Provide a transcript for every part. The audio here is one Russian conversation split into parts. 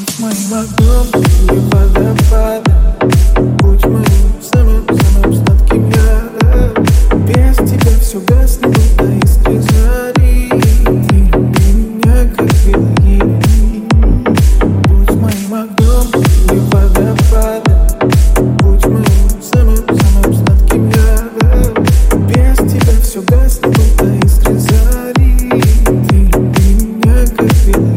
Моим огнем или водопадом, будь моим самым-самым сладким ядом. Без тебя все гаснет, будто искры зари. Ты люби меня, как белый. Будь моим огнем или водопадом, будь моим самым-самым сладким ядом. Без тебя все гаснет, будто искры зари. Ты люби меня, как белый.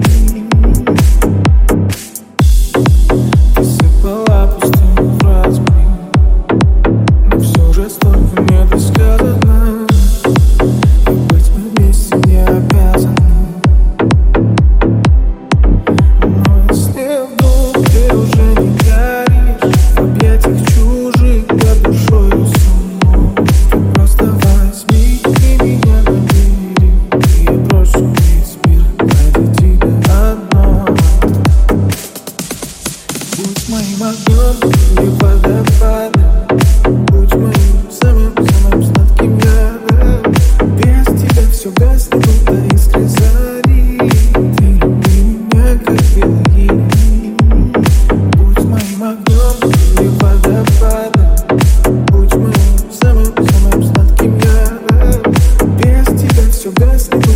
Посыпала пустыми фразами, но все же столько недосказанно. И быть мы вместе не обязаны. Но если вдруг ты уже не горишь в объятиях чужих, я душою сумну. Ты просто возьми и меня набери, и я брошу весь мир ради тебя одной. Будь моим огнем или водопадом, будь моим самым-самым сладким ядом. Без тебя все гаснет, будто искры зари. Ты люби меня, как белый. Будь моим огнем или водопадом, будь моим самым-самым сладким ядом. Без тебя все гаснет.